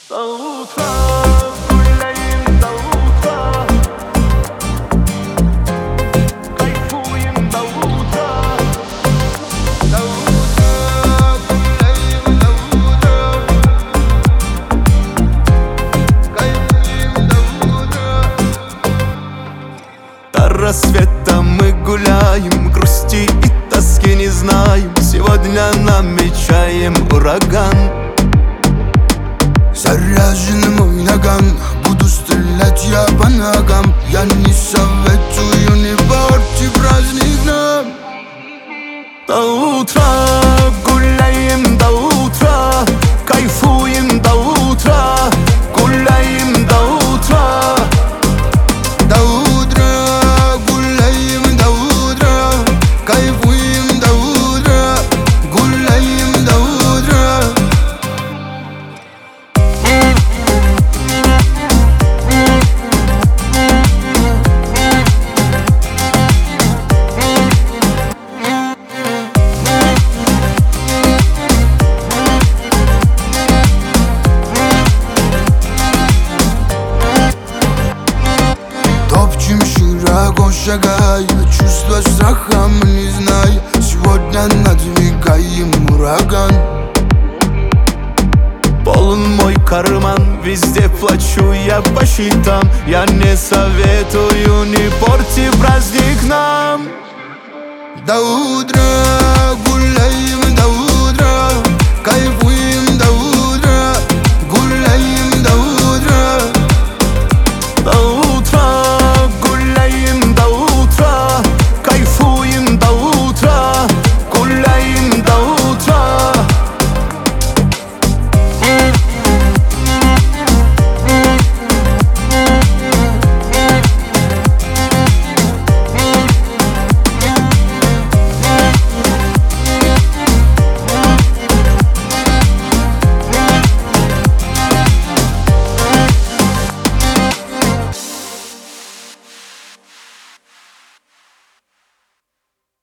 До утра гуляем, до утра, кайфуем до утра. До утра гуляем, до утра, кайфуем до утра. До рассвета мы гуляем, грусти и тоски не знаем. Сегодня намечаем ураган. Заряжен мой наган, буду стрелять я по ногам. Я не советую, не порти праздник нам. До утра гуляем, до утра, кайфуем до утра, гуляем до утра. До утра гуляем, до утра, кайфуем до утра, гуляем до утра. Топчем широко шагая, чувство страха мы не зная. Сегодня надвигаем ураган. Полон мой карман, везде плачу я по счетам. Я не советую, не порти праздник нам. До утра гуляем,